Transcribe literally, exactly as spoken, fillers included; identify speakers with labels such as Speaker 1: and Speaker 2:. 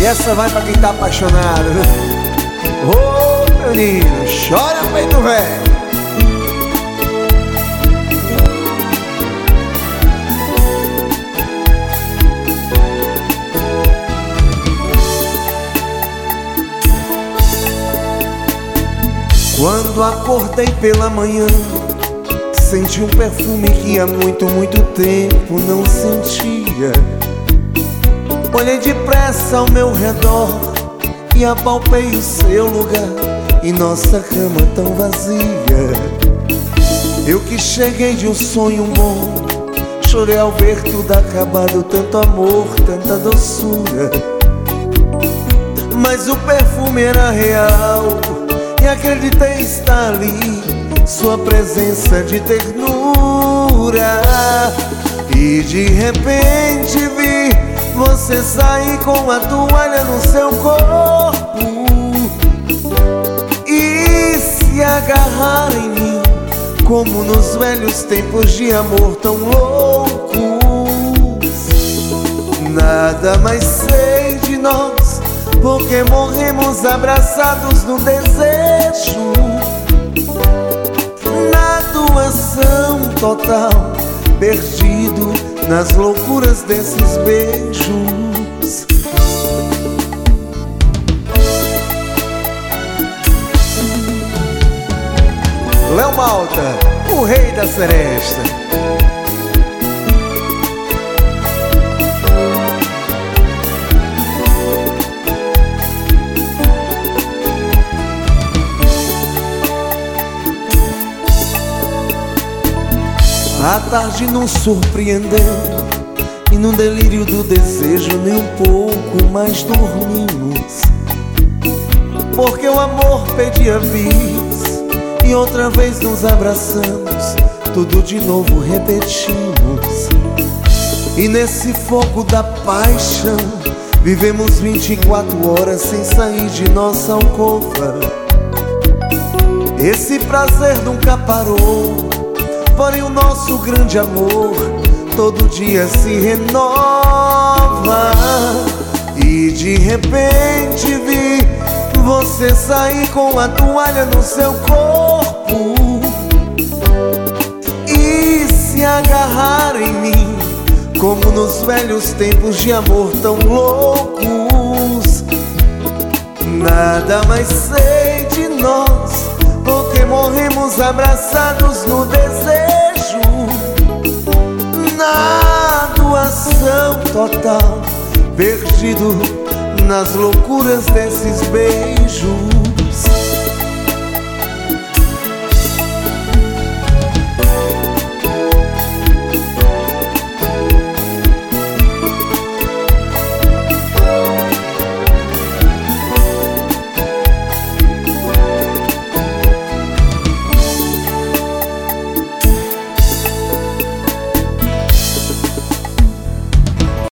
Speaker 1: E essa vai pra quem tá apaixonado. Ô, oh, menino, chora feito velho. Quando acordei pela manhã, senti um perfume que há muito, muito tempo não sentia. Olhei depressa ao meu redor e apalpei o seu lugar em nossa cama tão vazia. Eu que cheguei de um sonho bom, chorei ao ver tudo acabado, tanto amor, tanta doçura. Mas o perfume era real e acreditei estar ali, sua presença de ternura. E de repente vi você sair com a toalha no seu corpo e se agarrar em mim, como nos velhos tempos de amor tão loucos. Nada mais sei de nós, porque morremos abraçados no desejo, na doação total, perdido nas loucuras desses beijos. Léo Malta, o rei da seresta. A tarde nos surpreendeu e num delírio do desejo nem um pouco mais dormimos, porque o amor pedia bis e outra vez nos abraçamos, tudo de novo repetimos. E nesse fogo da paixão vivemos vinte e quatro horas sem sair de nossa alcova. Esse prazer nunca parou, porém o nosso grande amor todo dia se renova. E de repente vi você sair com a toalha no seu corpo e se agarrar em mim, como nos velhos tempos de amor tão loucos. Nada mais sei de nós, porque morremos abraçados no desejo, na doação total, perdido nas loucuras desses beijos.